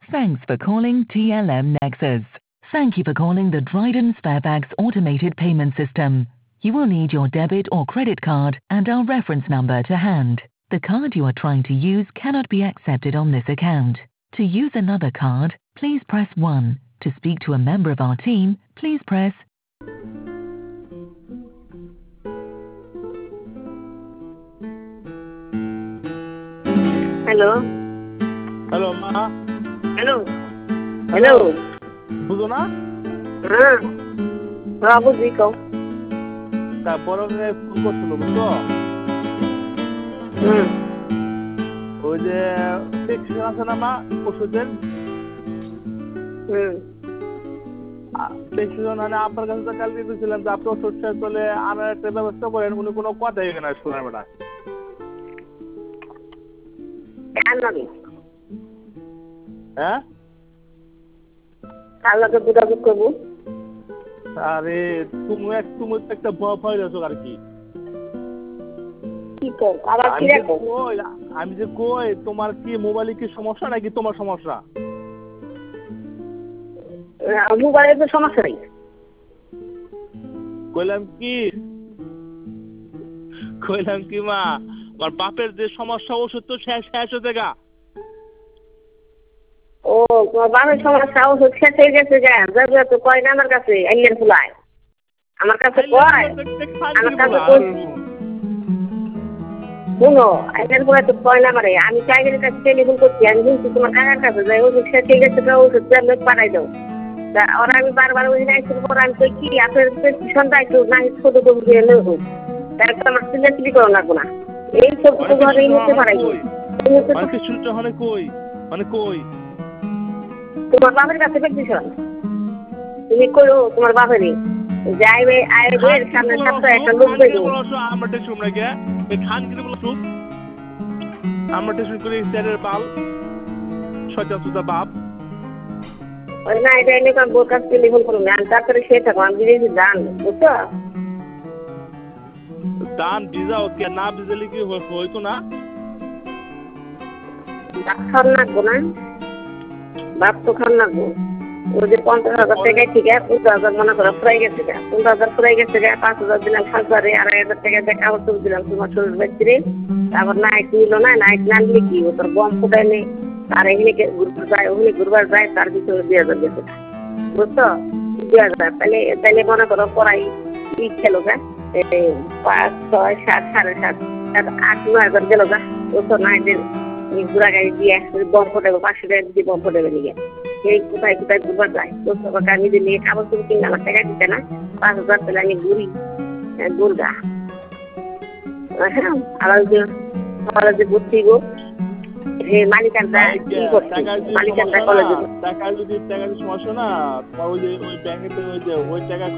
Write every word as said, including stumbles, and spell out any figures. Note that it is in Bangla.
Thanks for calling T L M Nexus. Thank you for calling the Dryden Sparebags automated payment system. You will need your debit or credit card and our reference number to hand. The card you are trying to use cannot be accepted on this account. To use another card, please press one. To speak to a member of our team, please press hello hello মা। হ্যালো হ্যালো বুঝো না? হ্যাঁ হ্যাঁ বুঝি কও। তারপরে ফোন করছিল বুঝছো? হুম ওই যে প্রেসক্রিপশন আছে না মা ওষুধের, হুম প্রেসক্রিপশন মানে আপনার কাছে তো কালকে দিয়েছিলাম যে আপনি ওষুধ শেষ হলে আমার একটা ব্যবস্থা করেন, উনি কোনো কথাই এখানে শোনার বেটা। কেন নাকি হ্যাঁ কার লগে যোগাযোগ করবো? আরে তুমি এক তুমি তো একটা ভয় ভয় আছো আর কি। কি কর আবার কি আমি যে রাখো? কই আমি যে কই তোমার কি মোবাইলে কি সমস্যা নাকি তোমার সমস্যা? মোবাইলের তো সমস্যা নেই। কইলাম কি কইলাম কি মা, আমার বাপের যে সমস্যা ওষুধ তো শেষ শেষ হতে গা। ও তোমার বাবার সমস্যা ওষুধ শেষ হয়ে গেছে গা, যাবে তো কয় না আমার কাছে আইলেন ফুলায় আমার কাছে কয় আমার কাছে কই শুনো আইলেন ফুলায় তো কয় না আমারে, আমি টাইগারের কাছে টেলিফোন করছি, আমি বলছি তোমার কাকার কাছে যাই ওষুধ শেষ হয়ে গেছে ওষুধ লোক পাঠাই দাও। ওরা আমি বারবার ওই আইসির পর আমি কই কি আপনার প্রেসক্রিপশন দায়িত্ব না ছোট কবি দিয়ে নেব তার তো আমার সিলেক্টলি করা লাগবো না, এই সব তো ঘরেই নিতে পারাই মানে শুনতে হলে কই মানে কই তোমার বাবার কাছে প্রেসক্রিপশন তুমি করো তোমার বাবারই যাইবে আইবে সামনে সপ্তাহে একটা লোক দেবো আমরা টেস্ট না গে এই খান কি বলো চুপ আমরা টেস্ট করি স্যারের বাল সজা সুজা বাপ ওই না এটা এনে কাম বোর কাছে টেলিফোন করুন আমি তারপরে সে থাকো আমি দিয়েছি দান বুঝছো দান ভিজাও কে না ভিজালে কি হইতো না খান লাগবো না বাপ তো খান লাগবো ওই যে পঞ্চাশ হাজার টাকায় ঠিক আছে পনেরো হাজার মনে করো ফুরাই গেছে গা পনেরো হাজার ফুরাই গেছে গা পাঁচ হাজার দিলাম হাজারে আড়াই হাজার টাকা দিয়ে কাগজ তুলে দিলাম তোমার শরীর ব্যক্তিরে তারপর নাইট নিল না নাইট না নিলে কি ও তোর বম ফুটাই নেই তার এখানে ঘুরতে যায় ওখানে ঘুরবার যায় তার ভিতরে দুই হাজার গেছে বুঝছো দুই হাজার তাহলে তাহলে মনে করো পড়াই ই খেলো গা পাঁচ ছয় সাত সাড়ে সাত আট নয় হাজার গেল গা বুঝছো নাইটের ঘোরা গাড়ি দিয়ে বম ফোটাবো পাঁচশো টাকা দিয়ে বম ফোটাবে নিয়ে এই কোথায় কোথায় ঘুরবার যায় বুঝছো আমি যে নিয়ে কাগজ তুমি কিনলে আমার টাকা দিতে না পাঁচ হাজার তাহলে আমি ঘুরি দুর্গা হ্যাঁ আর যে আমার যে ভর্তি গো মালিকানটা মালিকানটা কলেজে টাকা যদি টাকা সমস্যা না ওই যে ওই ব্যাংকেতে ওই যে ওই টাকা